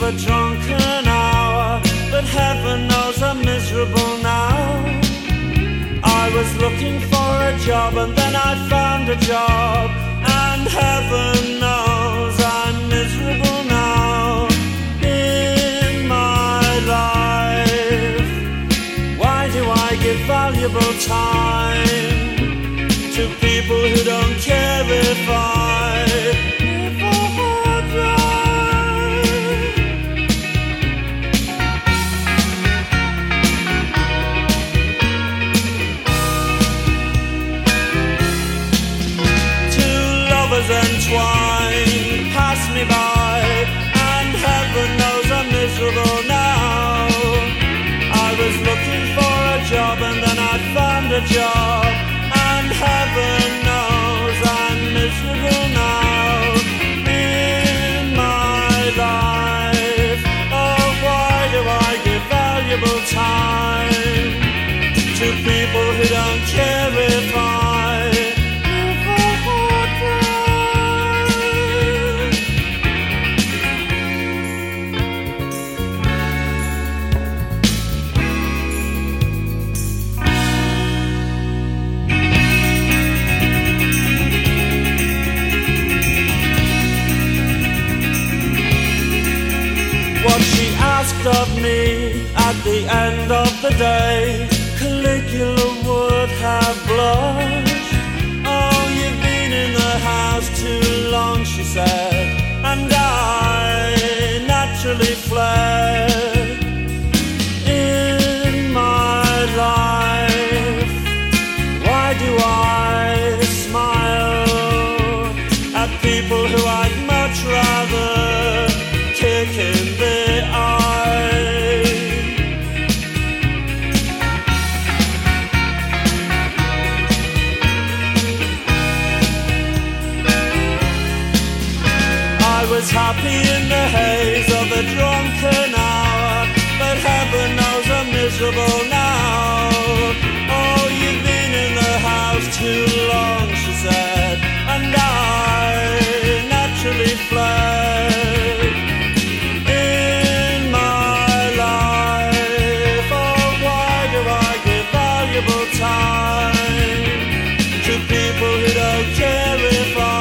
a drunken hour, but heaven knows I'm miserable now. I was looking for a job and then I found a job, and heaven knows I'm miserable now in my life. Why do I give valuable time to people who don't care if I die? Two lovers entwined pass me by, and heaven knows I'm miserable now. I was looking for a job and then I found a job, and heaven knows I'm miserable now in my life. Oh, why do I give valuable time to people who don't care if I what she asked of me at the end of the day, Caligula would have blushed. Oh, you've been in the house too long, she said, and I naturally fled in my life. Why do I smile at people who I'd much rather kick in the eye? I was happy in the haze of a drunken hour, but heaven knows I'm miserable now. Oh, you've been in the house too long, she said, and I naturally fled in my life. Oh, why do I give valuable time to people who don't care if I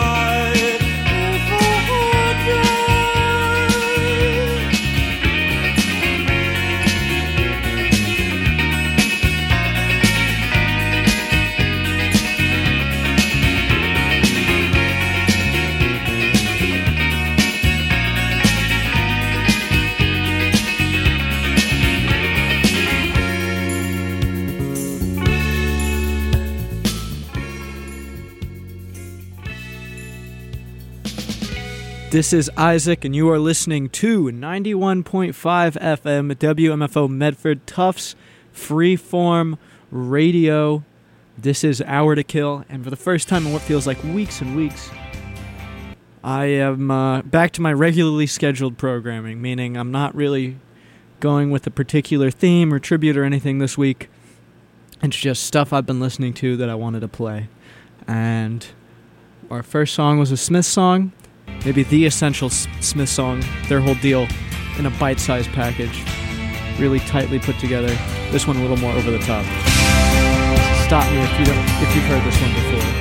This is Isaac, and you are listening to 91.5 FM WMFO Medford, Tufts Freeform Radio. This is Hour to Kill, and for the first time in what feels like weeks and weeks, I am back to my regularly scheduled programming, meaning I'm not really going with a particular theme or tribute or anything this week. It's just stuff I've been listening to that I wanted to play. And our first song was a Smith song. Maybe the essential Smith song, their whole deal in a bite-sized package, really tightly put together. This one a little more over the top. Stop me if you've heard this one before.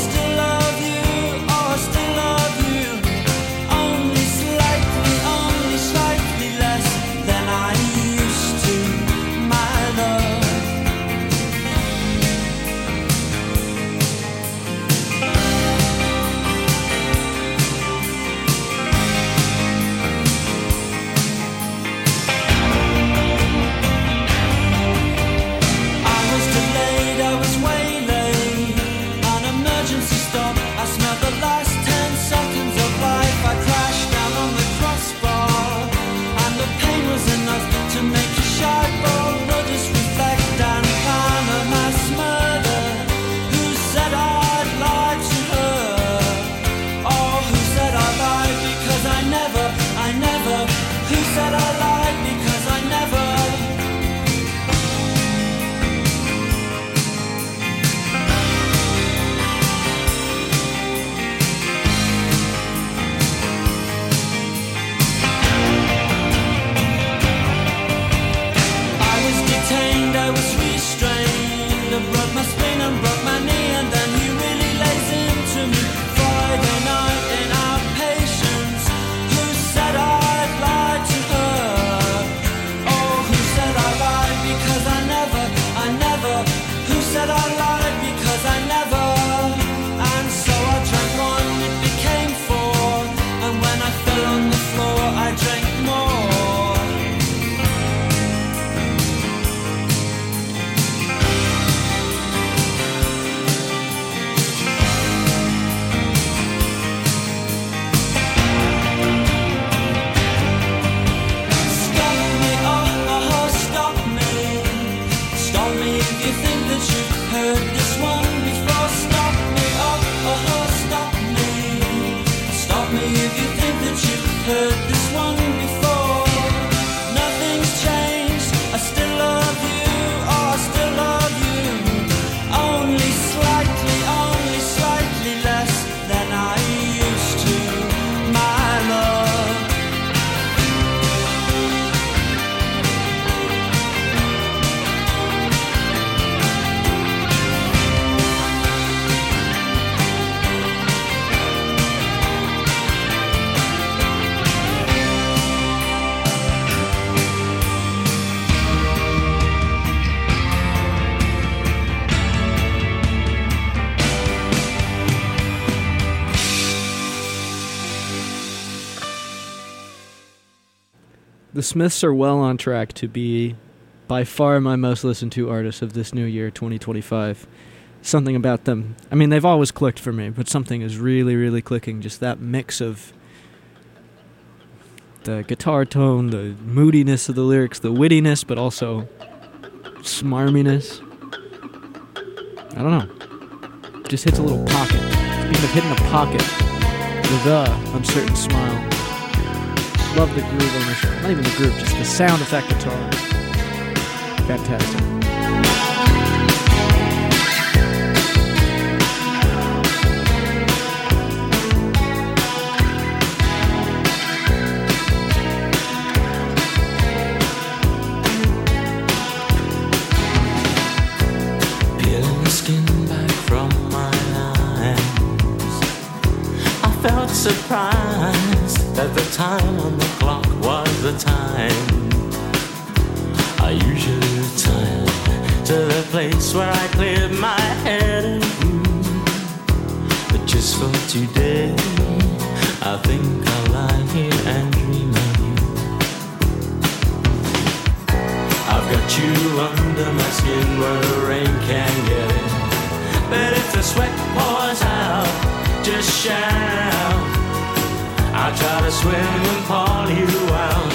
Only slightly, only said I lied because I never, and so I drank one, it became four, and when I fell on the floor I drank more. Heard this one before. Nothing's changed. I still love you. Oh, I still love you. Only slightly less than I used to, my love. The Smiths are well on track to be by far my most listened to artist of this new year, 2025. Something about them, I mean, they've always clicked for me, but something is really, really clicking. Just that mix of the guitar tone, the moodiness of the lyrics, the wittiness, but also smarminess. I don't know. Just hits a little pocket. Speaking of hitting a pocket, with a uncertain smile. Love the groove on this. Not even the groove, just the sound of that guitar. Fantastic. Peeling the skin back from my eyes, I felt surprised that the time on the clock was the time I usually retire to the place where I cleared my head of you. But just for today, I think I'll lie here and dream of you. I've got you under my skin where the rain can't get in, but if the sweat pours out, just shout. I'll try to swim and pull you out.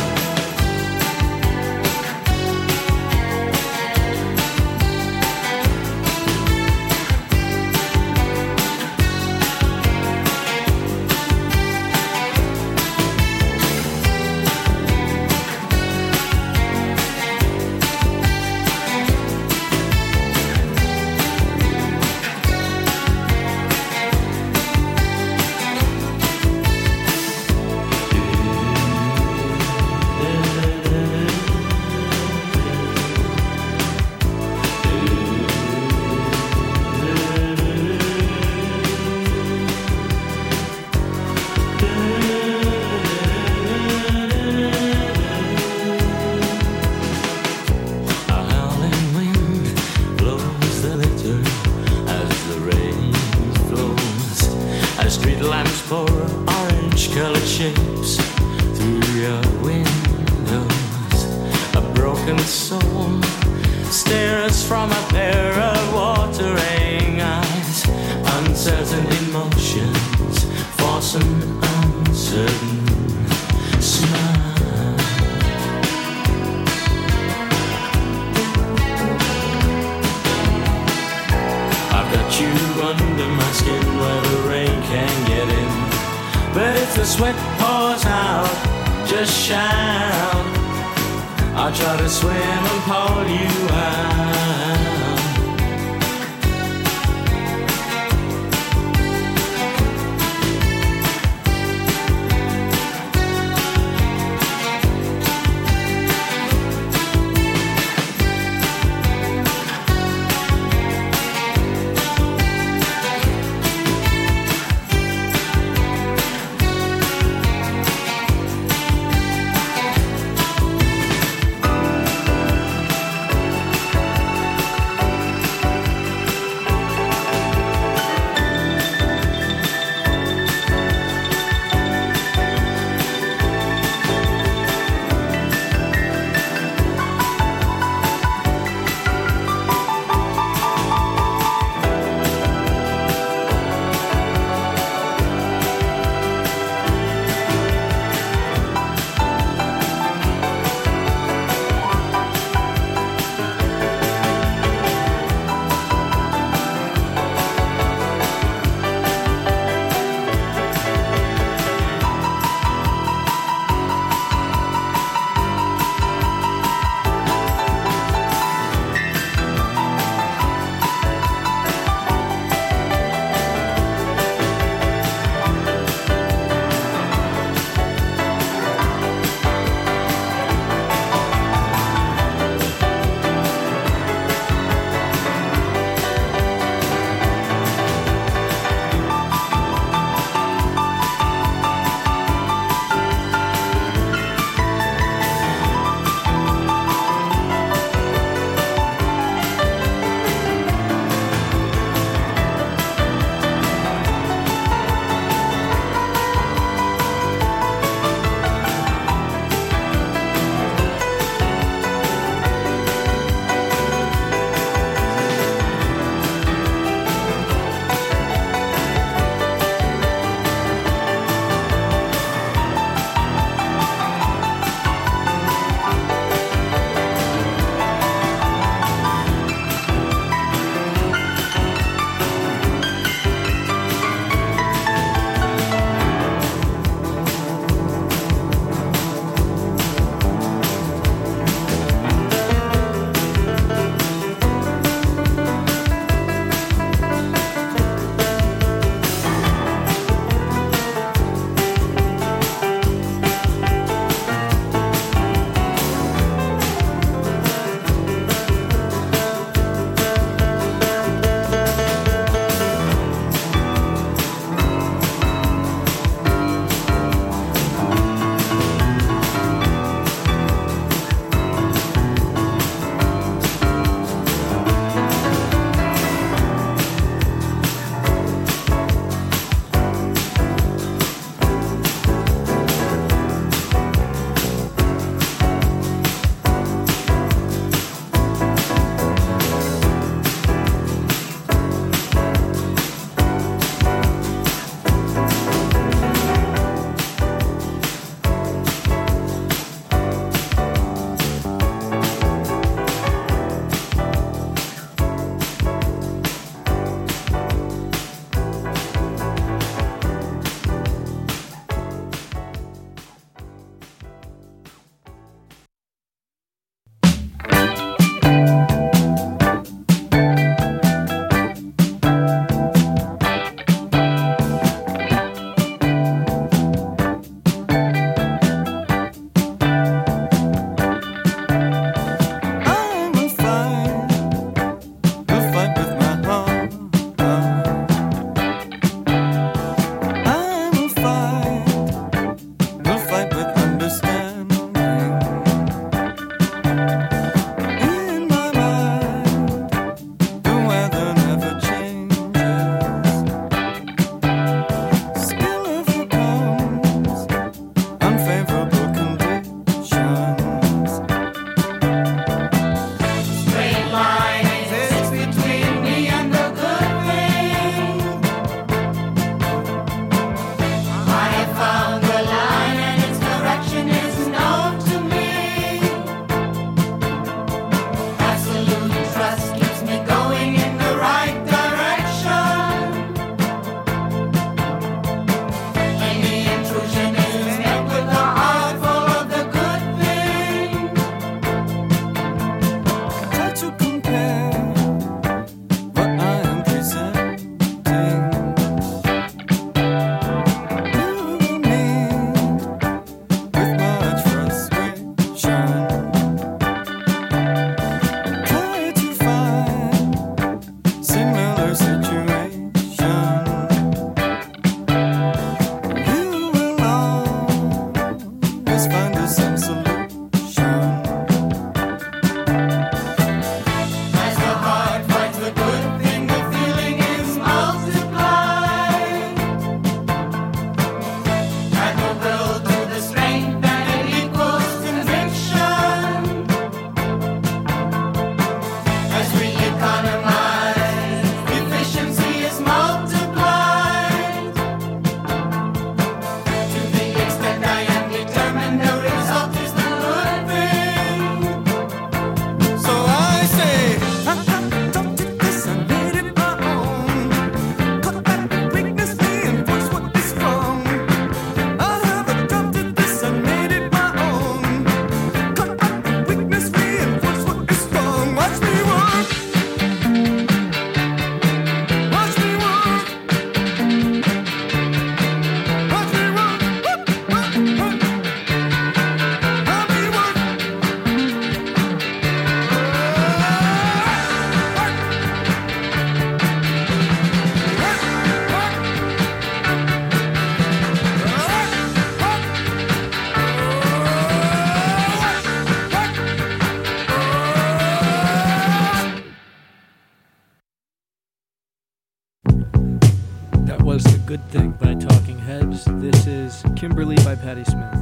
Was The Good Thing by Talking Heads. This is Kimberly by Patti Smith.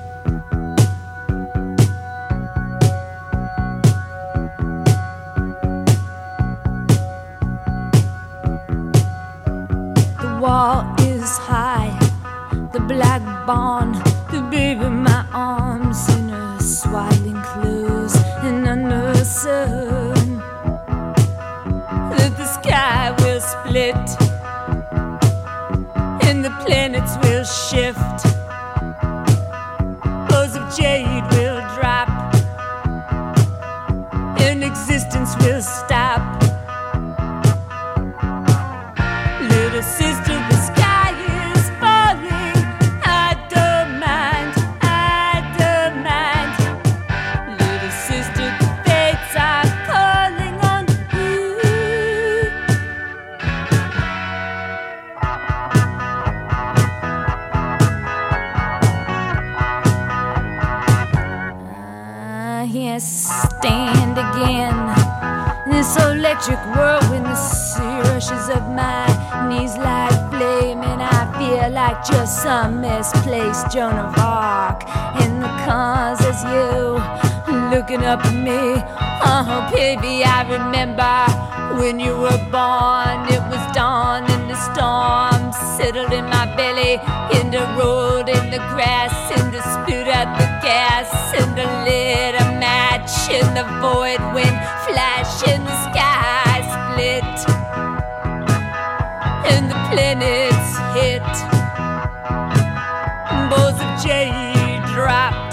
The wall is high, the black barn, the baby in my arms in her swaddling clothes and under the sun. That the sky will split and the planets will shift. Bows of jade will drop and existence will stop. Little sister, the sky is falling. I don't mind, I don't mind. Little sister, the fates are calling on you. Here stand again in this electric whirlwind. The sea rushes up my knees like flame, and I feel like just some misplaced Joan of Arc. In the cars as you looking up at me. Oh baby, I remember when you were born. It was dawn and the storm settled in my belly, in the road, in the grass, in the spit at the gas, in the lit a match in the void when flash in the sky split and the planets hit. Bows of jade dropped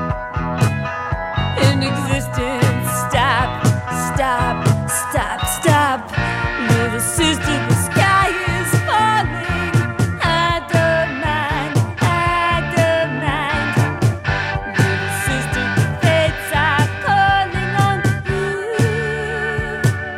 and existence stopped. Stop, stop, stop. Little sister, the sky is falling. I don't mind, I don't mind. Little sister, the fates are calling on you.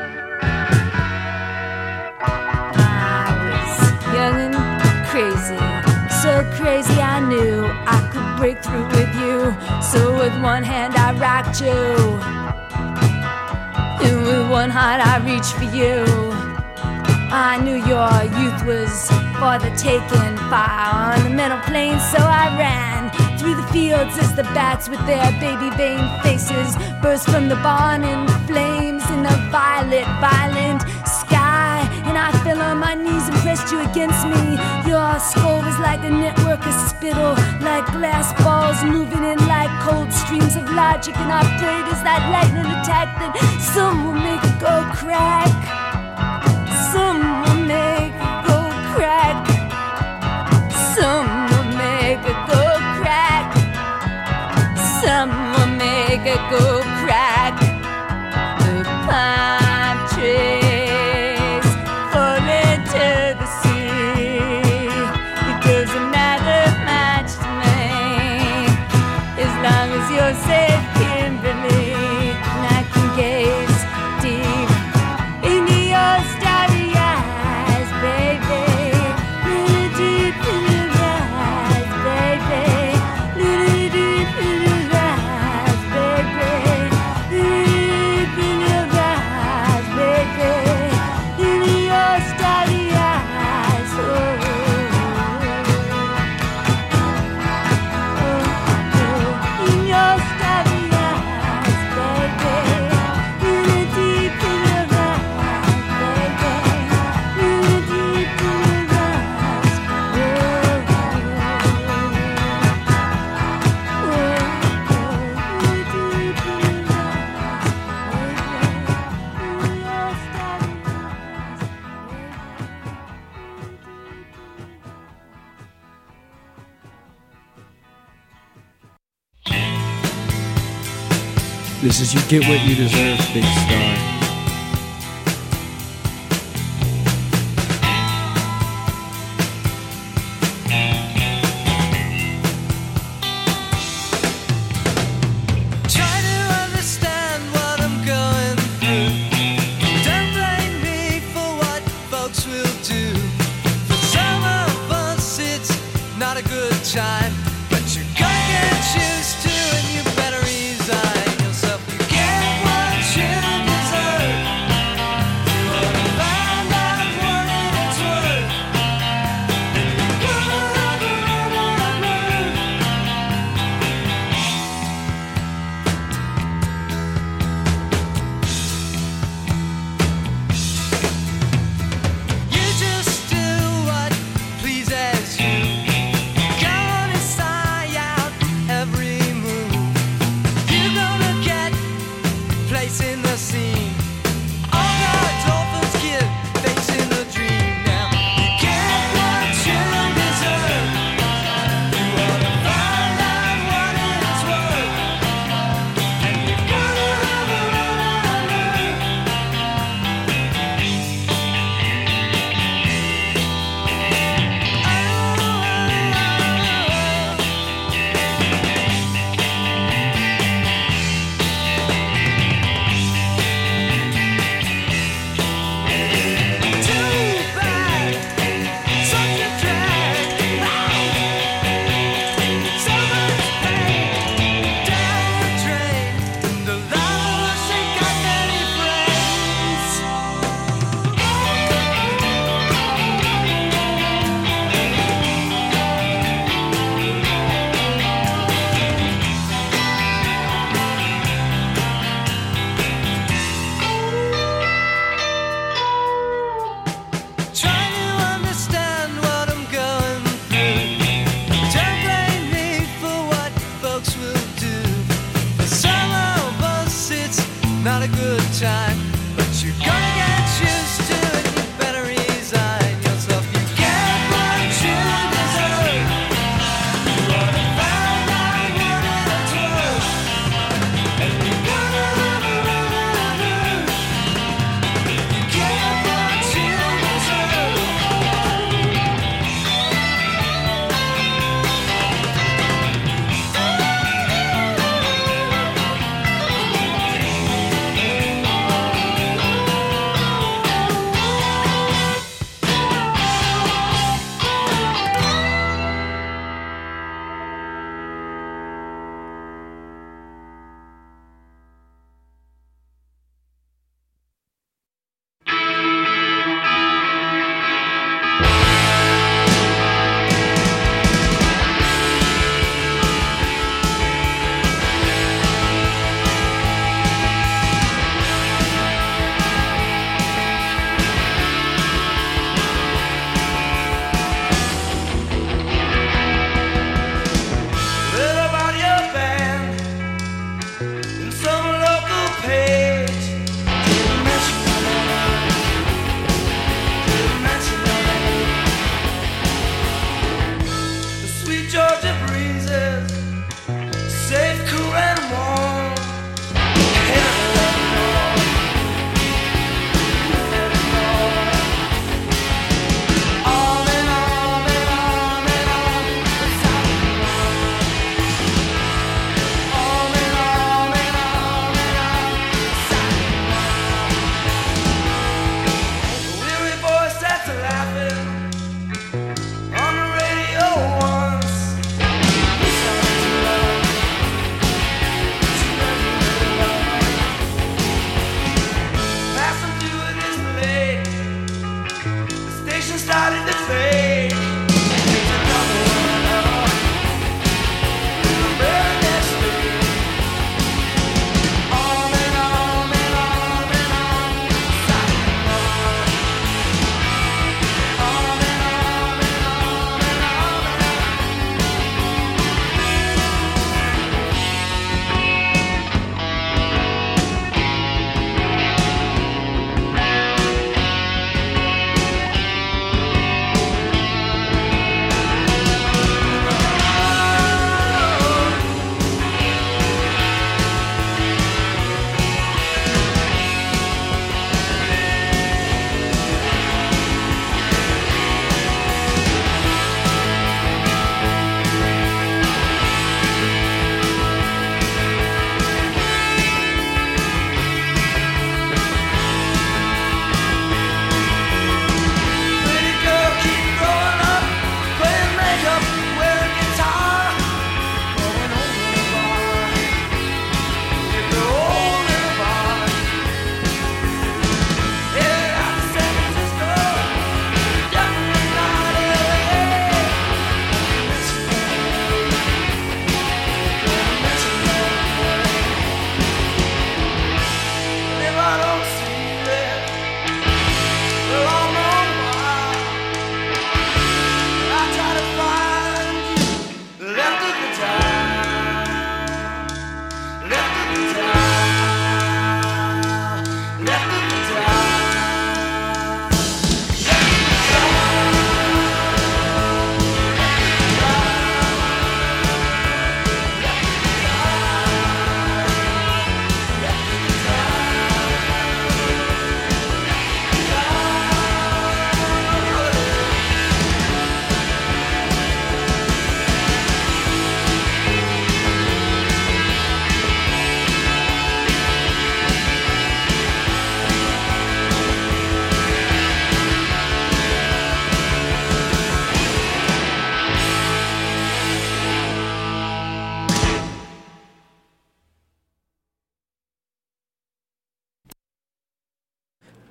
I was young and crazy, so crazy I knew I could break through with you. So with one hand I rocked you, and with one heart I reached for you. I knew your youth was for the taking, fire on the metal plain, so I ran through the fields as the bats with their baby vein faces burst from the barn in flames in the violet, violent sky. And I fell on my knees and pressed you against me. Your skull was like a network of spittle, like glass balls moving in like cold streams of logic. And I prayed as that lightning attacked that some will make it go crack. Some will make it go crack. Some will make it go crack. Some will make it go crack. The palm trees fall into the sea. It doesn't matter much to me, as long as you're safe, Kimberly. And I can gaze deep into your starry eyes, baby. Little deep in your eyes, baby. Little deep in your eyes, baby. Little deep in your eyes, baby. In your starry eyes, oh. In your starry eyes, baby. Little deep in your eyes, baby. Little deep in your eyes, This is You Get What You Deserve, Big Star. Try to understand what I'm going through. Don't blame me for what folks will do. For some of us it's not a good time, but you gotta get used to, and you better resign yourself. You get what you deserve.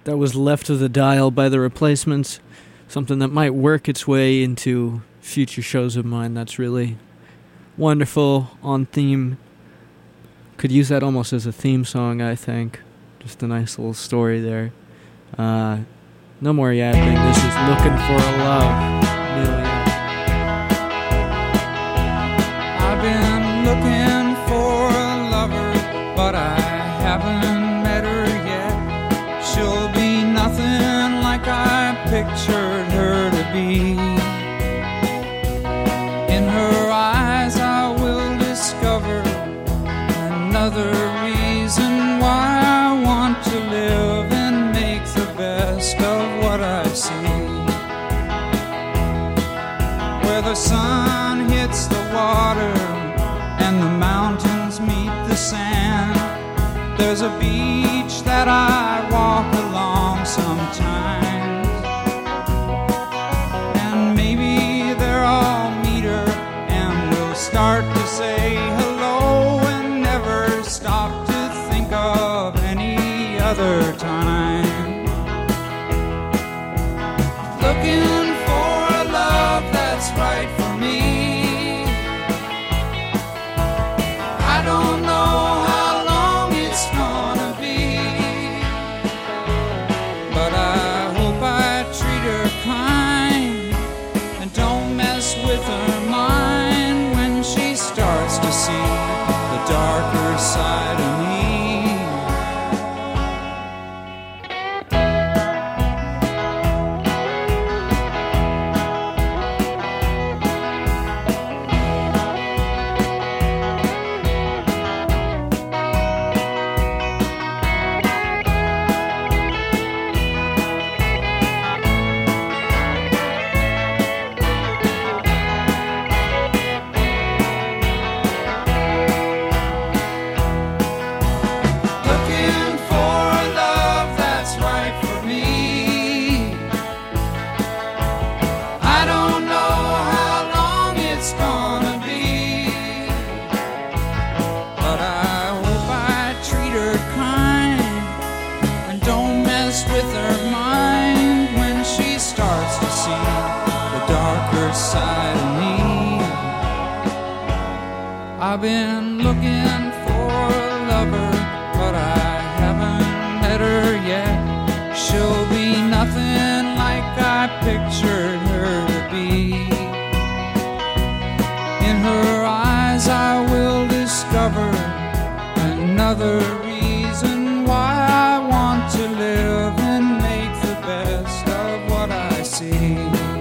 That was Left of the Dial by The Replacements, something that might work its way into future shows of mine. That's really wonderful, on theme. Could use that almost as a theme song, I think. Just a nice little story there. No more yapping. This is Looking for a Love. Amelia. I've been looking for a lover, but I haven't met her yet. She'll be nothing like I pictured her to be. In her eyes I will discover another reason why I want to live and make the best of what I see. Where the sun hits the water and the mountains meet the sand, there's a beach that I walk along sometimes. And maybe there I'll meet her and we'll start to say hello and never stop to think of any other time. Looking for a love that's right for me. I don't know how long it's gonna be, but I hope I treat her kind and don't mess with her mind when she starts to see the darker side of me. I've been looking for a lover, but I haven't met her yet. She'll be nothing like I pictured her to be. In her eyes I will discover another reason why I want to live and make the best of what I see.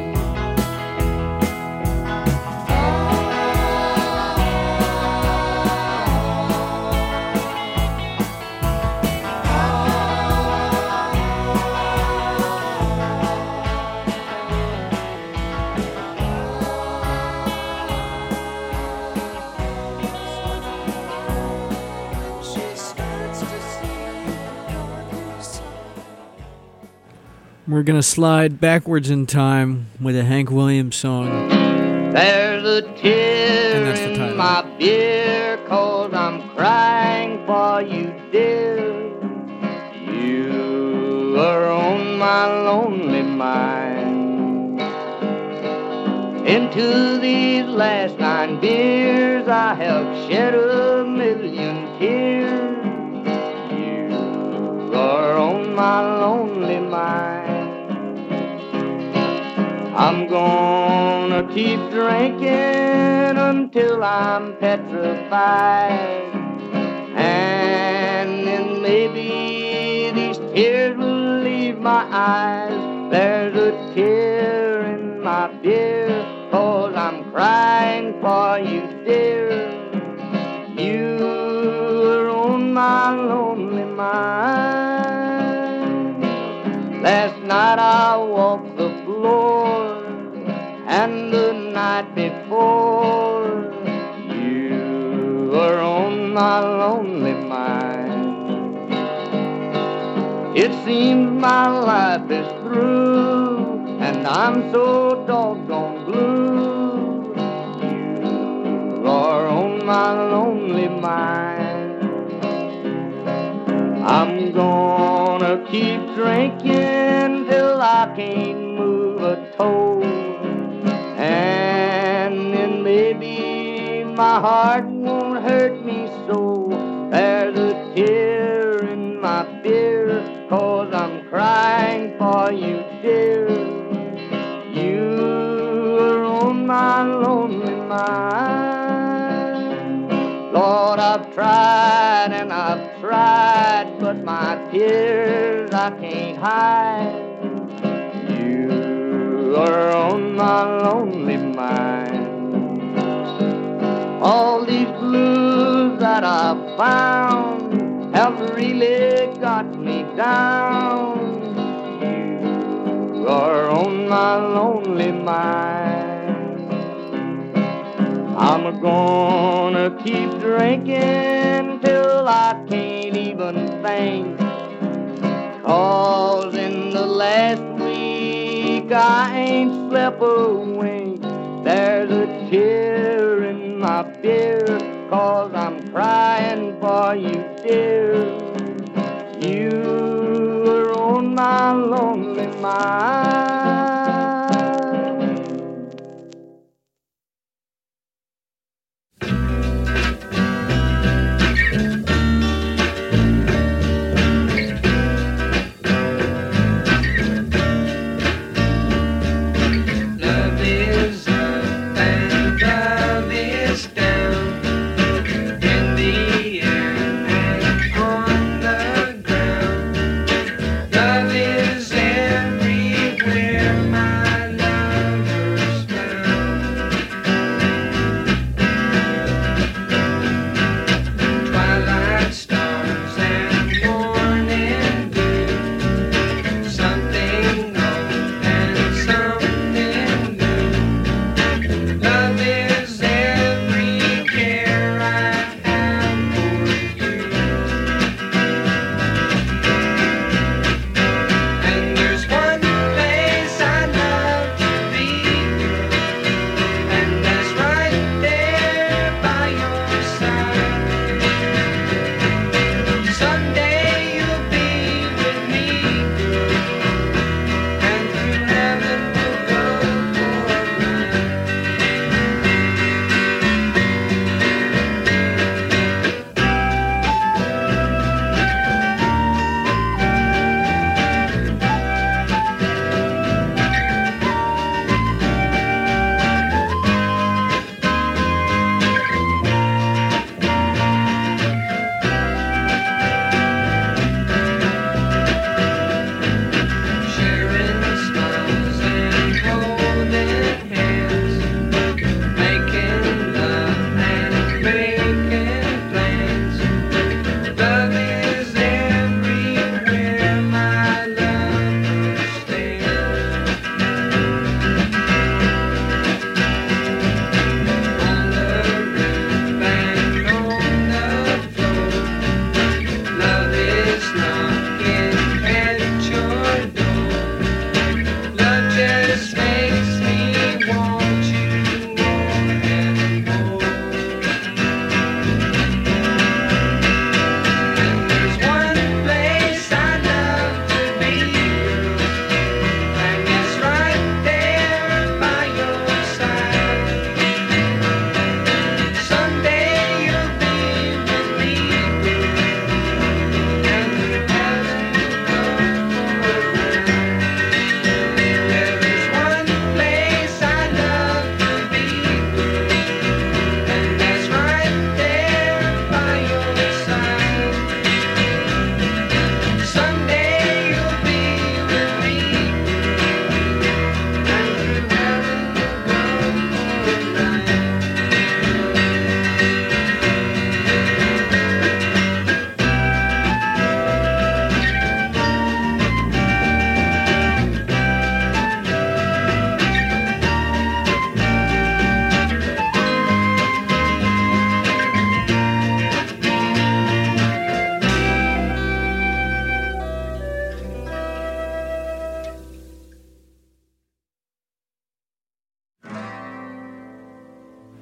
We're going to slide backwards in time with a Hank Williams song. There's a tear And that's the in title. my beer 'cause I'm crying for you, dear. You are on my lonely mind. Into these last 9 beers I have shed a million tears. You are on my lonely mind. I'm gonna keep drinking until I'm petrified, and then maybe these tears will leave my eyes. There's a tear in my beer 'cause I'm crying for you, dear. You are on my lonely mind. Last night I walked the floor, and the night before, you are on my lonely mind. It seems my life is through, and I'm so doggone blue. You are on my lonely mind. I'm gonna keep drinking till I can't move a toe. And then maybe my heart won't hurt me so. There's a tear in my beer, 'cause I'm crying for you, dear. You are on my lonely mind. Lord, I've tried and I've tried, but my tears I can't hide. You are on my lonely mind. All these blues that I've found have really got me down. You are on my lonely mind. I'm gonna keep drinking till I can't even think, 'cause in the last week I ain't slept a wink. There's a tear in my beer, 'cause I'm crying for you, dear. You are on my lonely mind.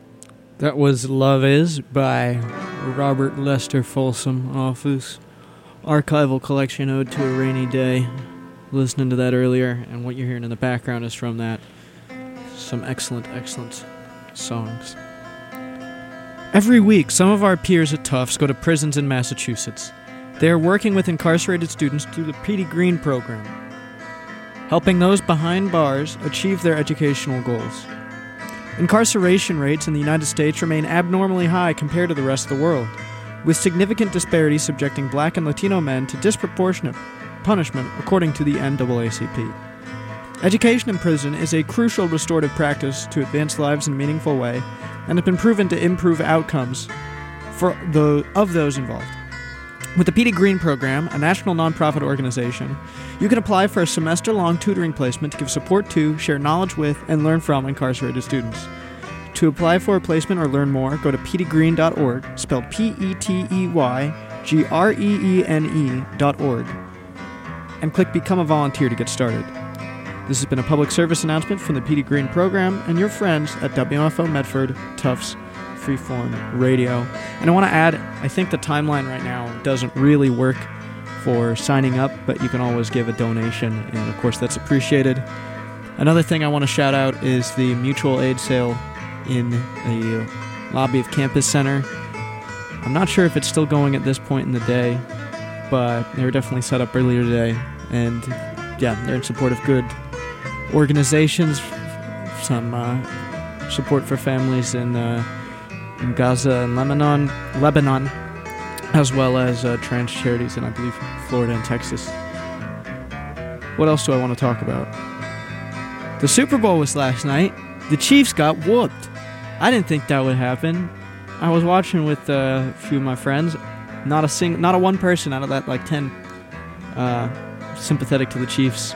That was Love Is by Robert Lester Folsom off his archival collection, Ode to a Rainy Day. Listening to that earlier, and what you're hearing in the background is from that. Some excellent, excellent songs. Every week, some of our peers at Tufts go to prisons in Massachusetts. They are working with incarcerated students through the Petey Green program, helping those behind bars achieve their educational goals. Incarceration rates in the United States remain abnormally high compared to the rest of the world, with significant disparities subjecting Black and Latino men to disproportionate punishment, according to the NAACP. Education in prison is a crucial restorative practice to advance lives in a meaningful way, and has been proven to improve outcomes of those involved. With the Petey Green Program, a national nonprofit organization, you can apply for a semester-long tutoring placement to give support to, share knowledge with, and learn from incarcerated students. To apply for a placement or learn more, go to peteygreen.org, spelled PETEYGREENE.org, and click Become a Volunteer to get started. This has been a public service announcement from the Petey Green Program and your friends at WMFO Medford, Tufts, Freeform Radio. And I want to add, I think the timeline right now doesn't really work for signing up, but you can always give a donation, and of course that's appreciated. Another thing I want to shout out is the mutual aid sale in the lobby of Campus Center. I'm not sure if it's still going at this point in the day, but they were definitely set up earlier today, and yeah, they're in support of good organizations, some support for families in Gaza and Lebanon, as well as trans charities in, I believe, Florida and Texas. What else do I want to talk about? The Super Bowl was last night. The Chiefs got whooped. I didn't think that would happen. I was watching with a few of my friends. Not a one person out of that 10 sympathetic to the Chiefs.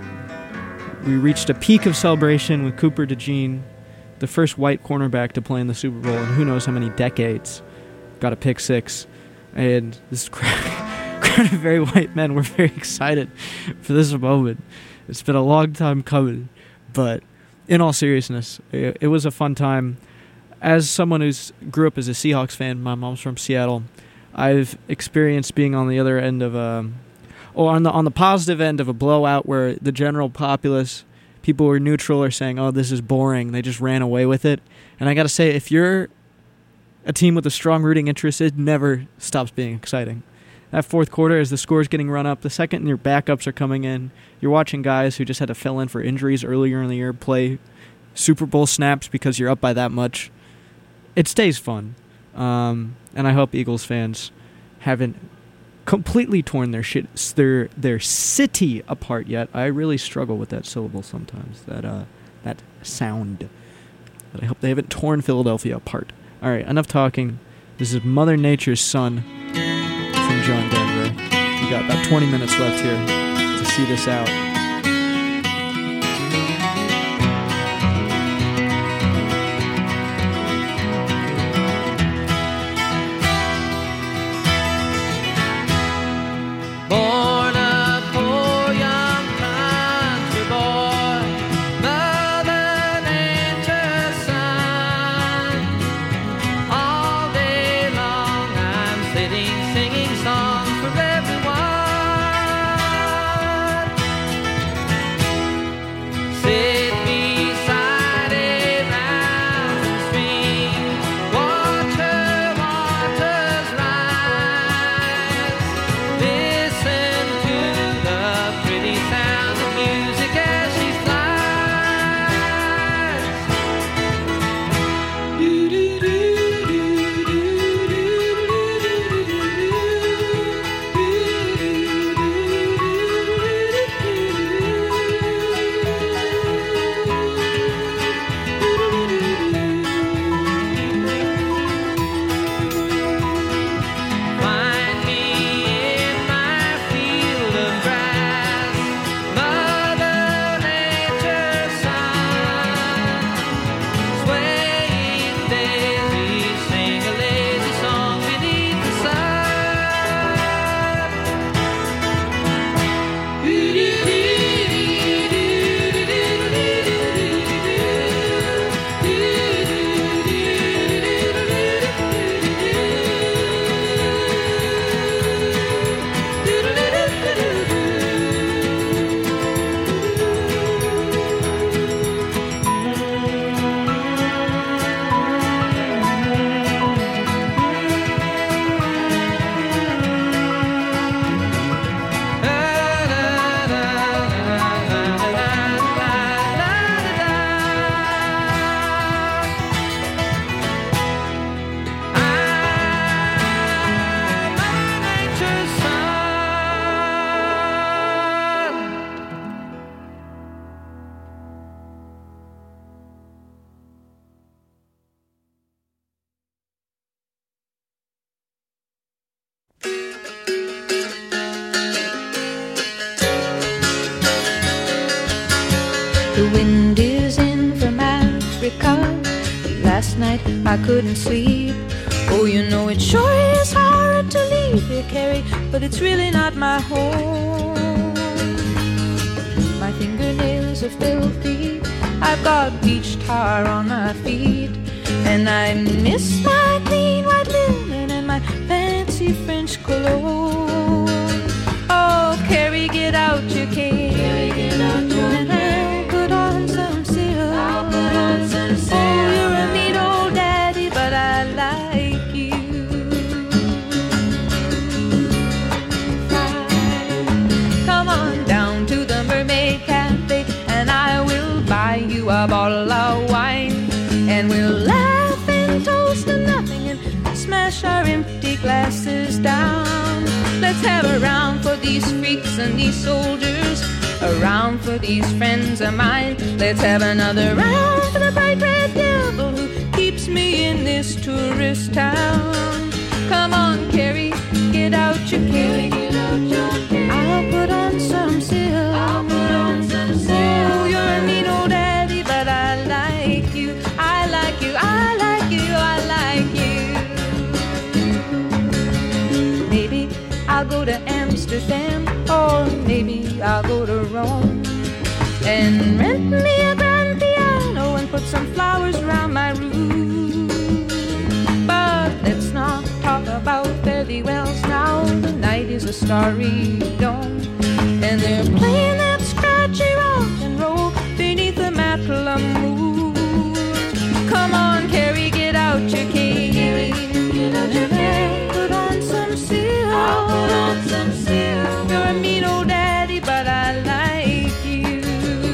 We reached a peak of celebration with Cooper DeJean, the first white cornerback to play in the Super Bowl in who knows how many decades. Got a pick six, and this crowd of very white men were very excited for this moment. It's been a long time coming, but in all seriousness, it was a fun time. As someone who's grew up as a Seahawks fan, my mom's from Seattle, I've experienced being on the other end of on the positive end of a blowout where the general populace, people who are neutral, are saying, "Oh, this is boring." They just ran away with it. And I got to say, if you're a team with a strong rooting interest, it never stops being exciting. That fourth quarter, as the score's getting run up, the second your backups are coming in, you're watching guys who just had to fill in for injuries earlier in the year play Super Bowl snaps because you're up by that much. It stays fun. And I hope Eagles fans haven't completely torn their city apart yet. I really struggle with that syllable sometimes, that sound. But I hope they haven't torn Philadelphia apart. All right, enough talking. This is Mother Nature's Son from John Denver. We got about 20 minutes left here to see this out. Born a poor young country boy, Mother Nature's son. All day long I'm sitting singing songs for everyone. The wind is in from Africa. Last night I couldn't sleep. Oh, you know it sure is hard to leave here, Carrie, but it's really not my home. My fingernails are filthy. I've got beach tar on my feet, and I miss my clean white linen and my fancy French cologne. Oh, Carrie, get out your cane. Carrie, get out your cane. Put on some silk. I'll put on some silk. Oh, you're a neat old daddy, but I like you. Come on down to the Mermaid Cafe, and I will buy you a bottle of wine, and we'll laugh and toast to nothing and smash our empty glasses down. Let's have a round for these freaks and these soldiers, a round for these friends of mine. Let's have another round for the bright red devil who keeps me in this tourist town. Come on, Carrie, get out your cane. I'll put on some silk. I'll put on some silk. Oh, you're a neat old daddy, but I like you. I like you. I like you. I like you. Maybe I'll go to Amsterdam, or maybe I'll go to Rome and rent me a grand piano and put some flowers around my room. But let's not talk about fairy wells now. The night is a starry dome, and they're playing that scratchy rock and roll beneath the Matla moon. Come on, Carrie, get out your cane. Get out your cane. Put on some silk. I'll put on some silk. You're a mean old daddy, but I like you.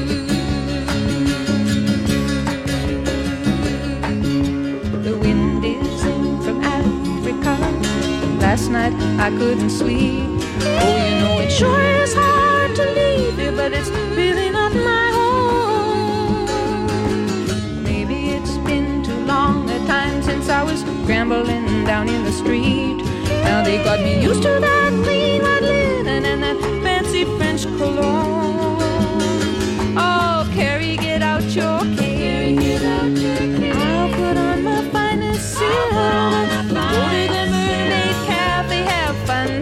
The wind is in from Africa. Last night I couldn't sleep. Oh, you know it sure is hard to leave here, but it's really not my home. Maybe it's been too long a time since I was scrambling down in the street. Now they got me used to that clean white linen and that fancy French cologne. Oh, Carrie, get out your cane. I'll put on my finest silk. Go to the Mermaid Cafe, have fun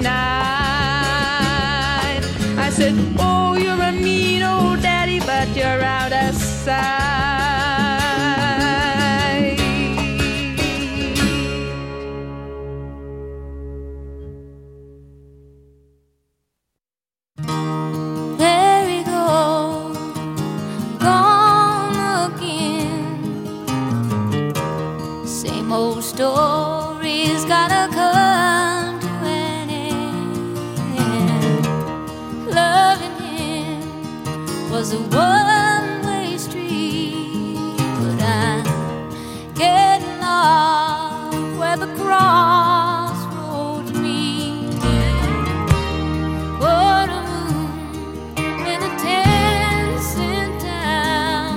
tonight. I said, oh, you're a mean old daddy, but you're out of sight. There we go, gone again. Same old story's gotta come to an end. Loving him was a one-way street, but I'm getting lost where the crossroads meet. What a moon in a 10-cent town.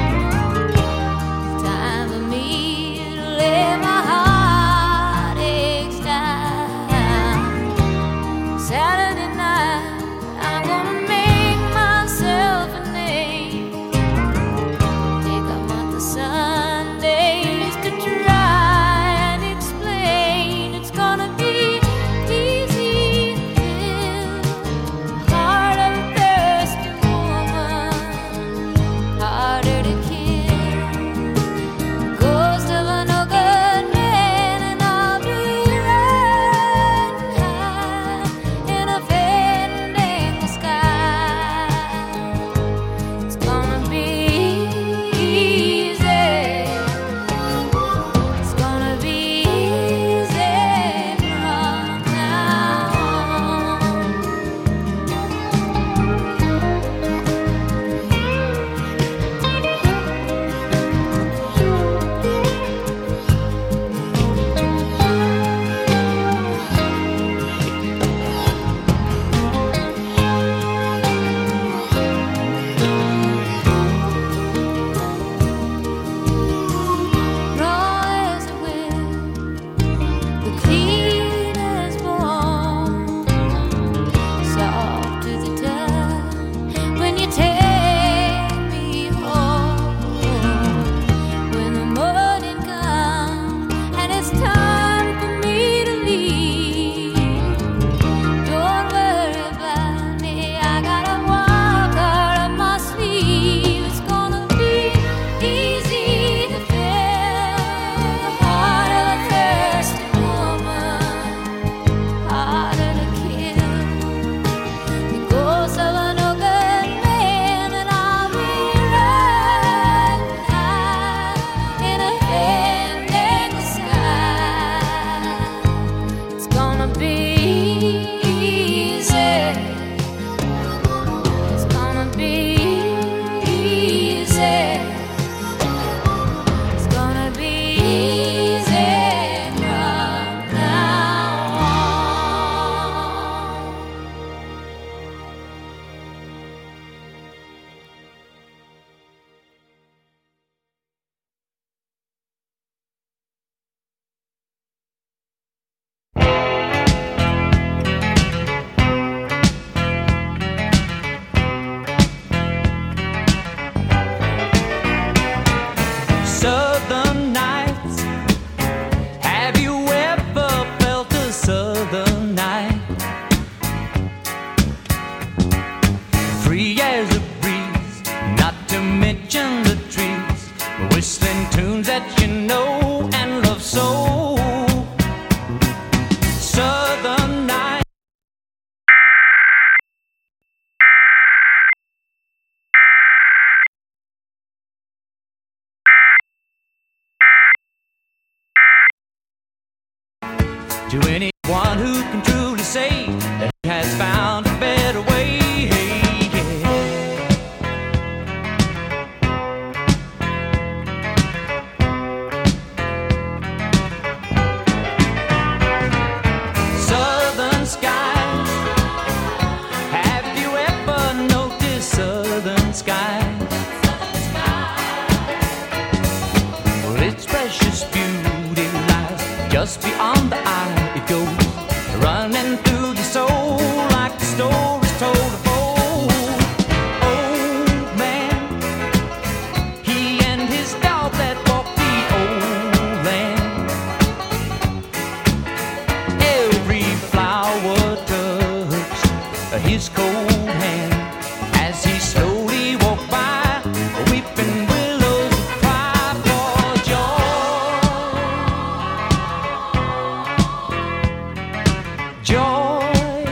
Time for me to lay my heartaches down. Saturday night, I'm gonna make myself a name. Take a month of Sundays to try and explain not to mention the trees, whistling tunes that you know and love so. Southern night. To anyone who can truly say that he has found a better way. Southern skies, have you ever noticed southern skies? Well, its precious beauty lies just beyond the eye. It goes running through your soul like the stories told of old. Old man, he and his dog that walked the old land. Every flower touched his cold hand as he slowly walked by. Weeping willows cry for joy. Joy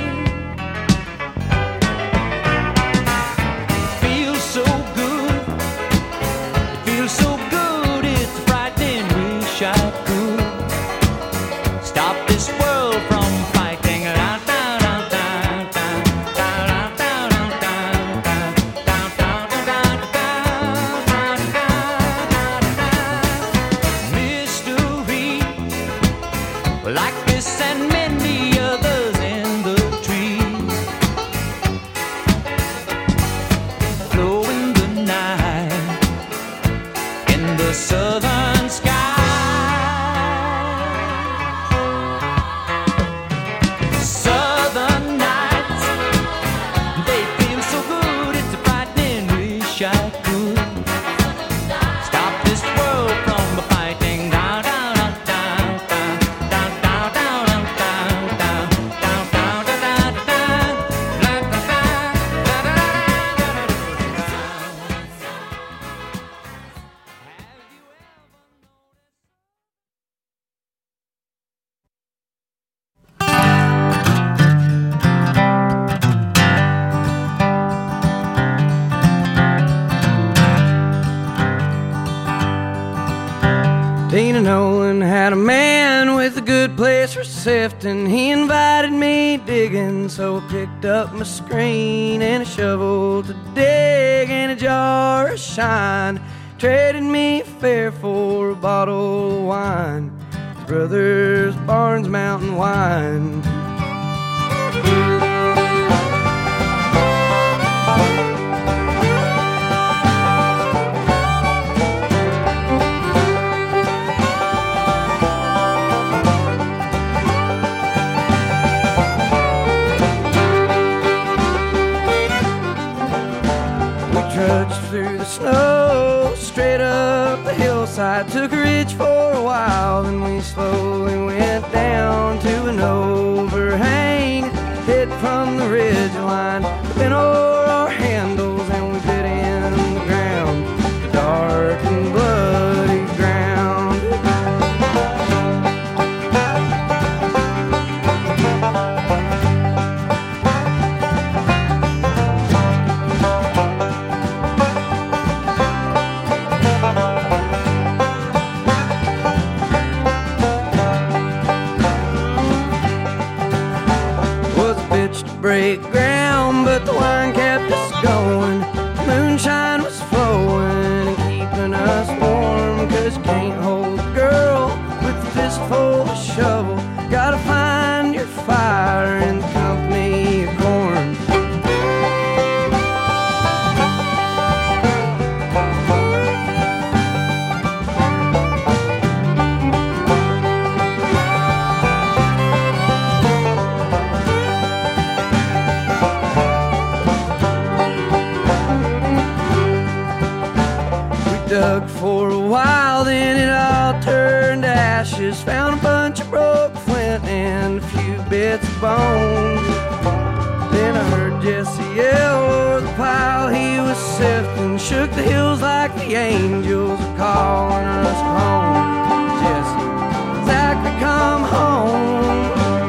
feels so good. It feels so good. It's frightening. Wish I could stop this world from fighting. Mystery like this and many others in the trees, flow in the night in the southern sky. Southern nights, they feel so good. It's a frightening. Wish I could stop this world from fighting. Down, down, down, down, down, down, down, down, down, down, down, down, Tina Nolan had a man with a good place for sifting. He invited me digging, so I picked up my screen and a shovel to dig and a jar of shine. Traded me fair for a bottle of wine, Brothers Barnes Mountain Wine. Trudged through the snow, straight up the hillside. Took a ridge for a while, then we slowly went down to an overhang. Hit from the ridge line, bent over our handles, and we bit in the ground, the dark and bloody ground. Break ground, but the wine kept us going. Moonshine was flowing and keeping us warm, 'cause you can't hold a girl with a fistful of shovel. Gotta find your fire in the company of corn. Dug for a while, then it all turned to ashes. Found a bunch of broke flint and a few bits of bone. Then I heard Jesse yell o'er the pile he was sifting, shook the hills like the angels are calling us home. Jesse, Zachary, come home.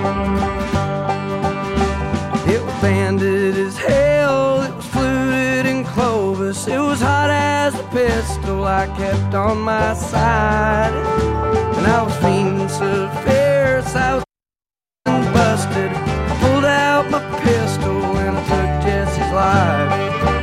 It was banded as hell, it was fluted in Clovis, it was hot as a pistol I kept on my side. And I was fiending so fierce, I was busted. I pulled out my pistol and I took Jesse's life.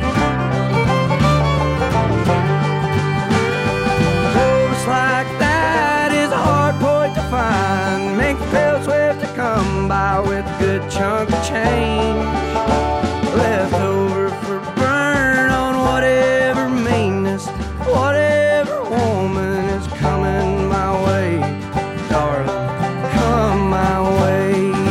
Clovis like that is a hard point to find. Make the pale swift to come by with a good chunk of change. Left over for burn on whatever meanness, whatever woman is coming my way. Darling, come my way.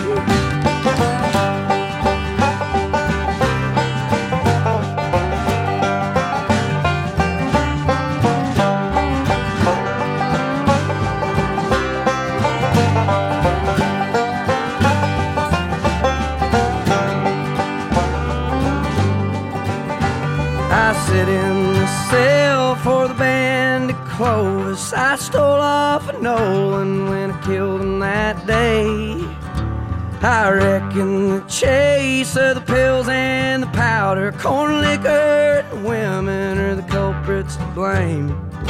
I sit in the cell for the band at Clovis. I stole off a Nolan when I killed him that day. I reckon the chase of the pills and the powder, corn liquor and women are the culprits to blame.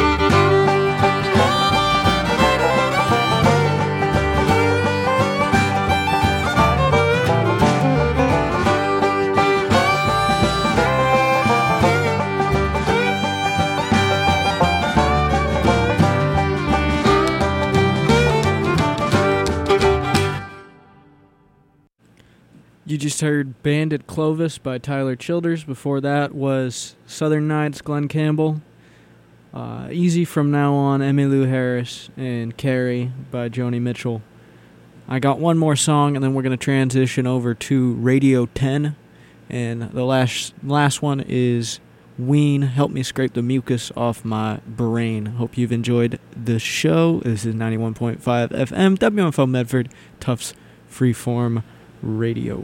You just heard Bandit Clovis by Tyler Childers. Before that was Southern Nights, Glenn Campbell. Easy From Now On, Emmylou Harris, and Carrie by Joni Mitchell. I got one more song, and then we're going to transition over to Radio 10. And the last one is Ween, Help Me Scrape the Mucus Off My Brain. Hope you've enjoyed the show. This is 91.5 FM, WMFO Medford, Tufts Freeform Radio.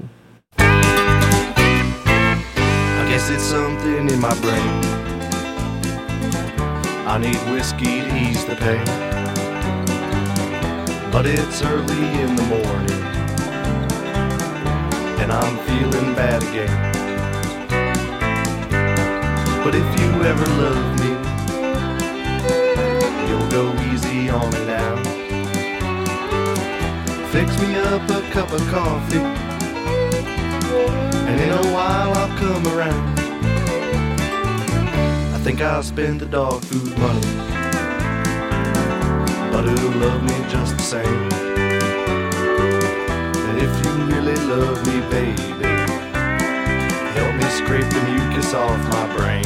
I guess it's something in my brain. I need whiskey to ease the pain, but it's early in the morning and I'm feeling bad again. But if you ever love me, you'll go easy on me now. Fix me up a cup of coffee, and in a while I'll come around. I think I'll spend the dog food money, but it'll love me just the same. And if you really love me, baby, help me scrape the mucus off my brain.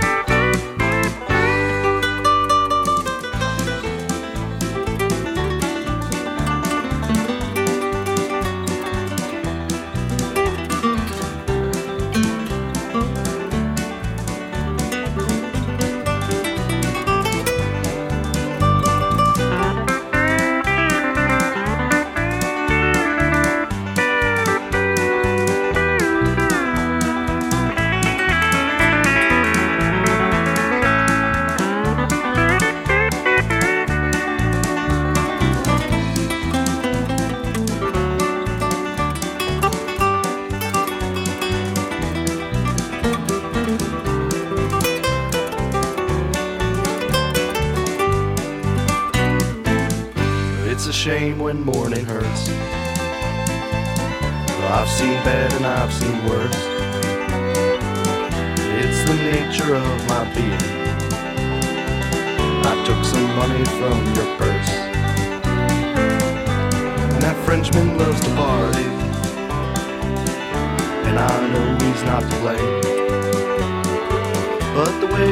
Shame when morning hurts. Well, I've seen bad and I've seen worse. It's the nature of my being. I took some money from your purse, and that Frenchman loves to party, and I know he's not to blame. But the way